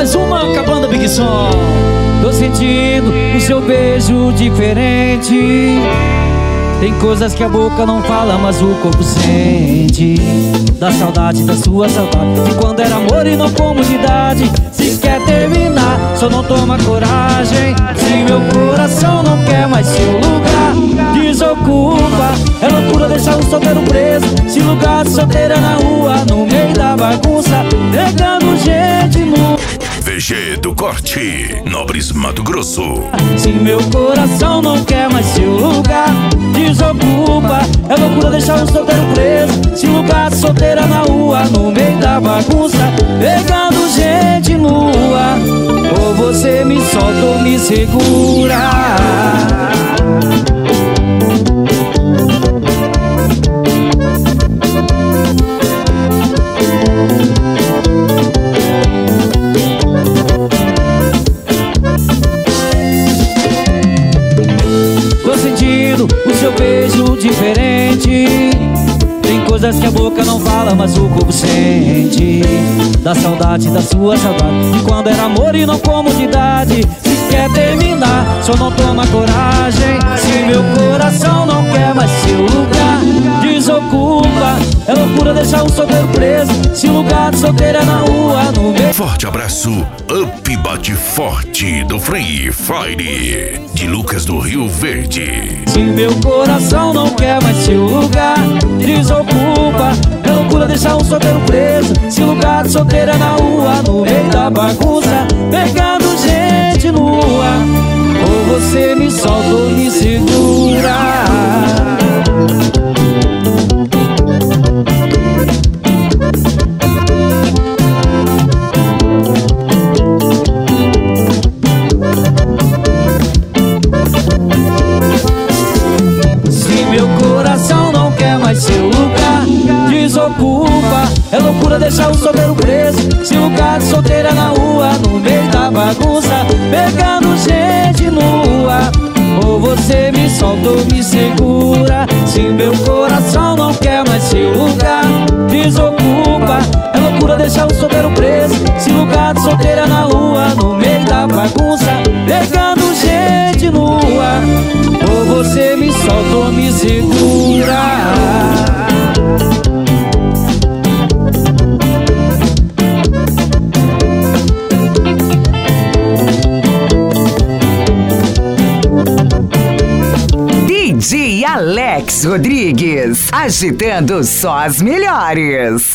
mais uma com a banda Big Som. Tô sentindo o seu beijo diferente. Tem coisas que a boca não fala, mas o corpo sente. Da saudade, da sua saudade, de quando era amor e não comunidade. Se quer terminar, só não toma coragem. Se meu coração não quer mais seu lugar, desocupa. É loucura deixar um solteiro preso. Se lugar de solteira na rua, no meio da bagunça, pegando gente no VG do Corte, Nobres, Mato Grosso. Se meu coração não quer mais seu lugar, desocupa. É loucura deixar um solteiro preso. Se lugar de solteira na rua, no meio da bagunça, pegando gente nua. Ou você me solta ou me segura. O seu beijo diferente. Tem coisas que a boca não fala, mas o corpo sente. Da saudade, da sua saudade, de quando era amor e não comunidade. Se quer terminar, só não toma coragem. Se meu coração não quer mais seu lugar, desocupa. É loucura deixar um solteiro preso. Se lugar de solteira é na rua, no meio. Forte abraço, Up Bate Forte do Free Friday, de Lucas do Rio Verde. Se meu coração não quer mais seu lugar, desocupa. É loucura deixar um solteiro preso. Se lugar de solteira é na rua, no meio da bagunça, pegando gente nua. Ou você me solta ou me segura. Seu lugar, desocupa. É loucura deixar o solteiro preso. Se lugar de solteira na rua, no meio da bagunça, pegando gente nua. Ou você me solta ou me segura. Se meu coração não quer mais seu lugar, desocupa. É loucura deixar o solteiro preso. Se lugar de solteira na rua, no meio da bagunça, pegando gente nua. Ou você me solta ou me segura. DJ Alex Rodrigues, agitando só as melhores.